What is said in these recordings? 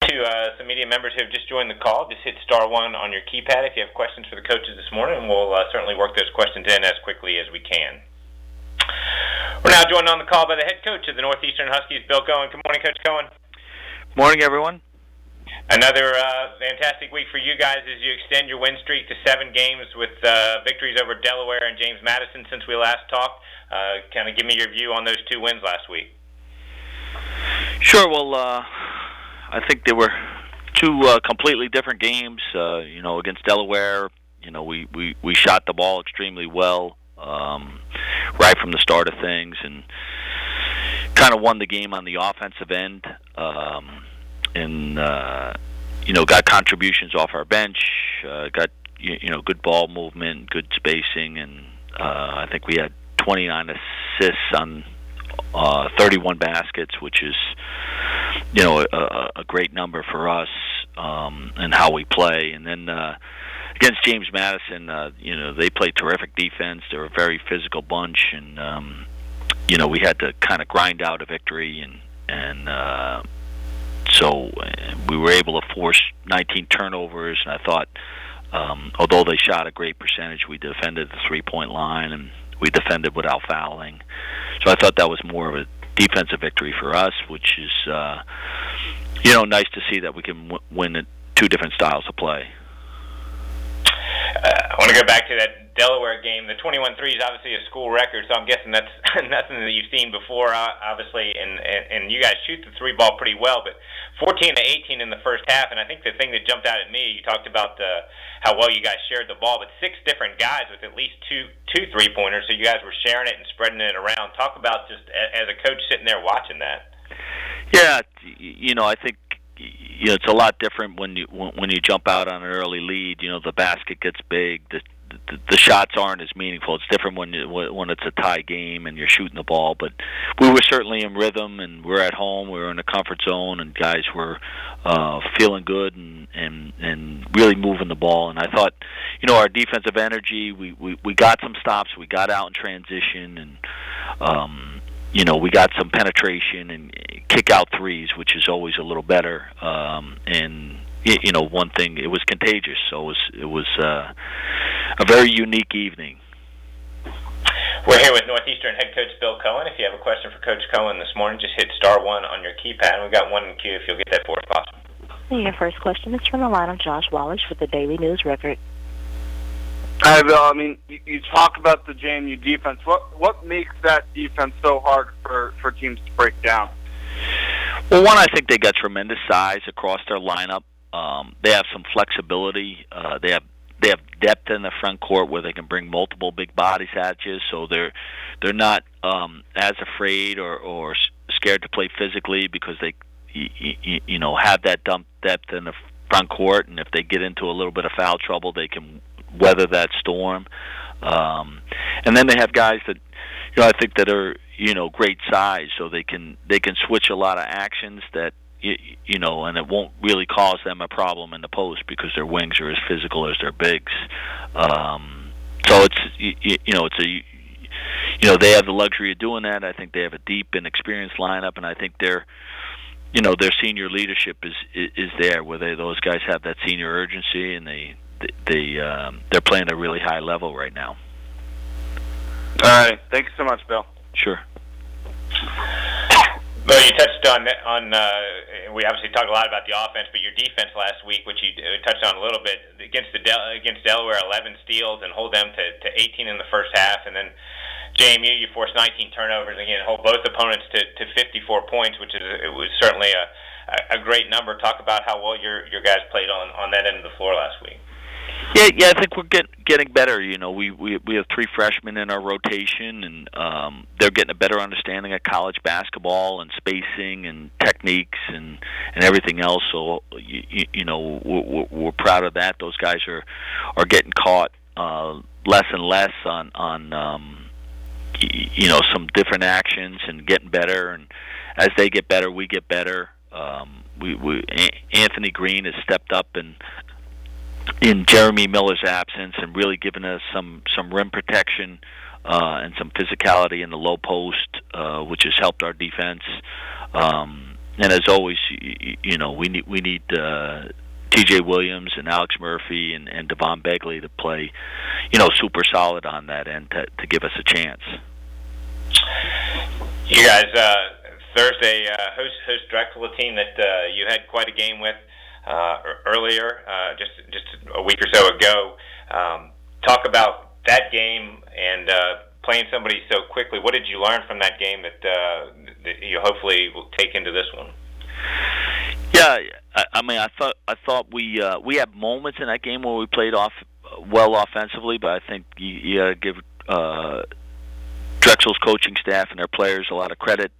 to some media members who have just joined the call. Just hit star one on your keypad if you have questions for the coaches this morning, and we'll certainly work those questions in as quickly as we can. We're now joined on the call by the head coach of the Northeastern Huskies, Bill Cohen. Good morning, Coach Cohen. Morning, everyone. Another fantastic week for you guys as you extend your win streak to 7 games with victories over Delaware and James Madison since we last talked. Kind of give me your view on those 2 wins last week. Sure. Well, I think they were 2 completely different games. Against Delaware, we shot the ball extremely well right from the start of things, and kind of won the game on the offensive end. Got contributions off our bench, got good ball movement, good spacing, and I think we had 29 assists on 31 baskets, which is a great number for us and how we play. And then against James Madison, they played terrific defense. They're a very physical bunch, and we had to kind of grind out a victory, and so we were able to force 19 turnovers, and I thought, although they shot a great percentage, we defended the three-point line, and we defended without fouling. So I thought that was more of a defensive victory for us, which is, nice to see that we can win at 2 different styles of play. I want to go back to that Delaware game. The 21-3 is obviously a school record, so I'm guessing that's nothing that you've seen before, obviously, and you guys shoot the 3 ball pretty well, but 14-18 in the first half, and I think the thing that jumped out at me, you talked about how well you guys shared the ball, but 6 different guys with at least two three-pointers, so you guys were sharing it and spreading it around. Talk about just as a coach sitting there watching that. Yeah, I think it's a lot different when you jump out on an early lead. The basket gets big. The shots aren't as meaningful. It's different when it's a tie game and you're shooting the ball. But we were certainly in rhythm, and we're at home. We were in a comfort zone, and guys were feeling good and really moving the ball. And I thought, our defensive energy. We got some stops. We got out in transition, and we got some penetration and kick out threes, which is always a little better. One thing, it was contagious, so it was a very unique evening. We're here with Northeastern head coach Bill Cohen. If you have a question for Coach Cohen this morning, just hit star one on your keypad. We've got one in queue if you'll get that for us, possible. Your first question is from the line of Josh Wallace with the Daily News Record. Hi, Bill. You talk about the JMU defense. What makes that defense so hard for teams to break down? Well, one, I think they got tremendous size across their lineup. They have some flexibility. They have depth in the front court where they can bring multiple big bodies at you, so they're not as afraid or scared to play physically because they have that depth in the front court, and if they get into a little bit of foul trouble, they can weather that storm. And then they have guys that I think that are great size, so they can switch a lot of actions that and it won't really cause them a problem in the post because their wings are as physical as their bigs. So they have the luxury of doing that. I think they have a deep and experienced lineup, and I think their senior leadership is there, where those guys have that senior urgency, and they're playing at a really high level right now. All right, thanks so much, Bill. Sure. Well, you touched on we obviously talked a lot about the offense, but your defense last week, which you touched on a little bit, against Delaware, 11 steals and hold them to 18 in the first half, and then JMU, you forced 19 turnovers and again hold both opponents to 54 points, which was certainly a great number. Talk about how well your guys played on that end of the floor last week. Yeah, I think we're getting better. We have 3 freshmen in our rotation, and they're getting a better understanding of college basketball and spacing and techniques and everything else. So we're proud of that. Those guys are getting caught less and less on some different actions and getting better. And as they get better, we get better. Anthony Green has stepped up in Jeremy Miller's absence and really given us some rim protection and some physicality in the low post, which has helped our defense. and as always, we need T.J. Williams and Alex Murphy and Devon Begley to play, super solid on that end to give us a chance. You guys Thursday host Drexel, a team that you had quite a game with earlier, just a week or so ago. Talk about that game and playing somebody so quickly. What did you learn from that game that you hopefully will take into this one? Yeah, I thought we had moments in that game where we played well offensively, but I think you got to give Drexel's coaching staff and their players a lot of credit.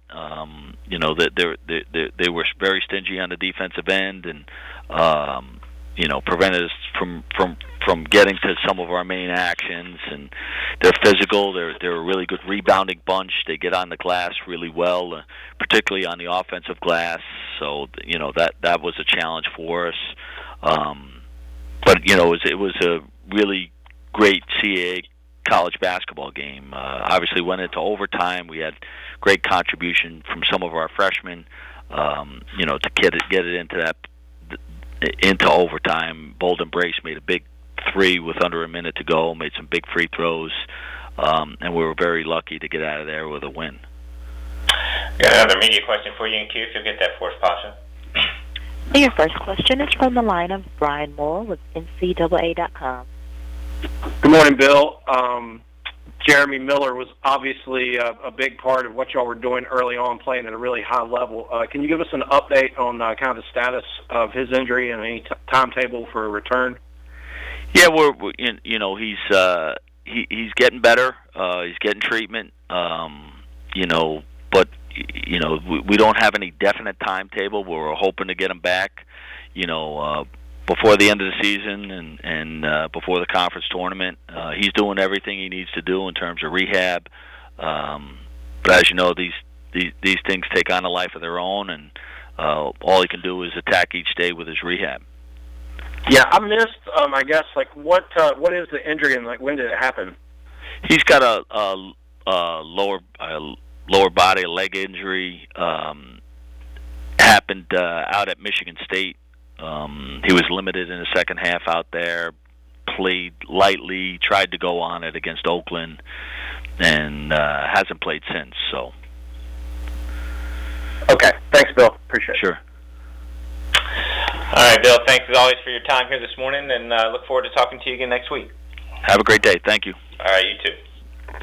That they were very stingy on the defensive end, and prevented us from getting to some of our main actions. And they're physical. They're a really good rebounding bunch. They get on the glass really well, particularly on the offensive glass. So that was a challenge for us. But it was a really great CAA college basketball game. Obviously went into overtime. We had great contribution from some of our freshmen, to get it into overtime. Bolden Brace made a big three with under a minute to go, made some big free throws, and we were very lucky to get out of there with a win. Got another media question for you in queue, if you'll get that for us, Pasha. Your first question is from the line of Brian Moore with NCAA.com. Good morning, Bill. Jeremy Miller was obviously a big part of what y'all were doing early on, playing at a really high level. Can you give us an update on kind of the status of his injury and any timetable for a return? Yeah, he's getting better. He's getting treatment. But we don't have any definite timetable. We're hoping to get him back, before the end of the season and before the conference tournament. He's doing everything he needs to do in terms of rehab. But as you know, these things take on a life of their own, and all he can do is attack each day with his rehab. Yeah, I missed. I guess what is the injury and when did it happen? He's got a lower body, a leg injury. Happened out at Michigan State. He was limited in the second half out there, played lightly, tried to go on it against Oakland, and hasn't played since. So. Okay. Thanks, Bill. Appreciate it. Sure. All right, Bill, thanks as always for your time here this morning, and look forward to talking to you again next week. Have a great day. Thank you. All right, you too.